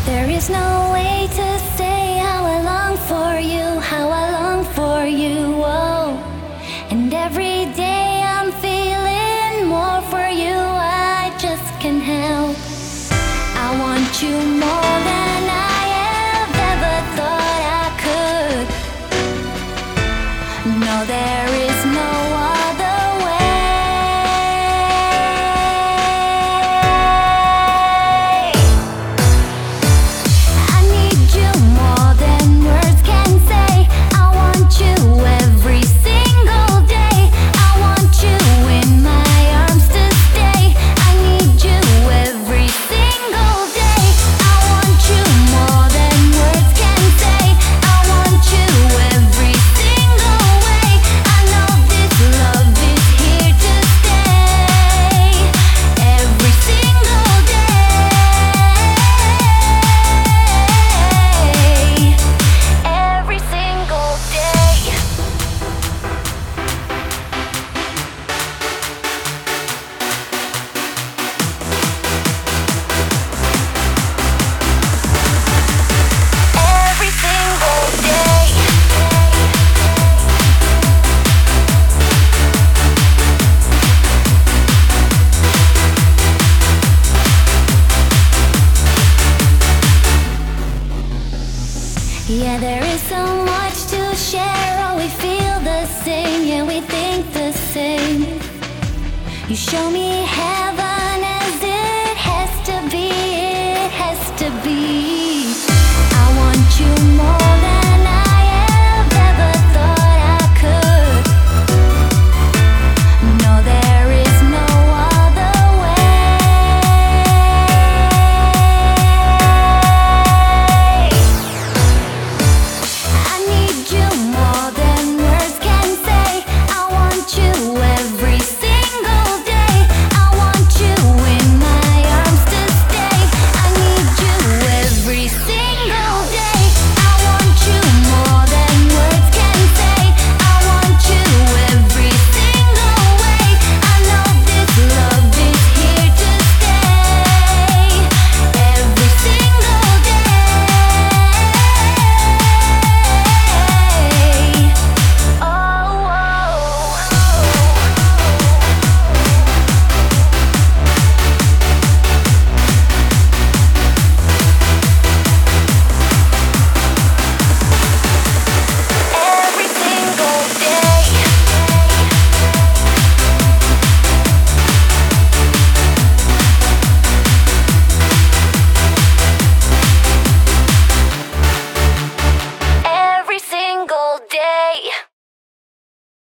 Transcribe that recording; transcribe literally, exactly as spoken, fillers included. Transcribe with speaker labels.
Speaker 1: There is no way to say how I long for you, how I long for you, oh. And every day I'm feeling more for you, I just can't help. I want you more than I have ever thought I could. No, there is no other way. I need you more than words can say. I want you every single day. I want you in my arms to stay. I need you every single day. I want you more than words can say. I want you every single way. I know this love is here to stay. Every single day. Every single day. Every single day. Yeah, there is so much to share. Oh, we feel the same. Yeah, we think the same. You show me how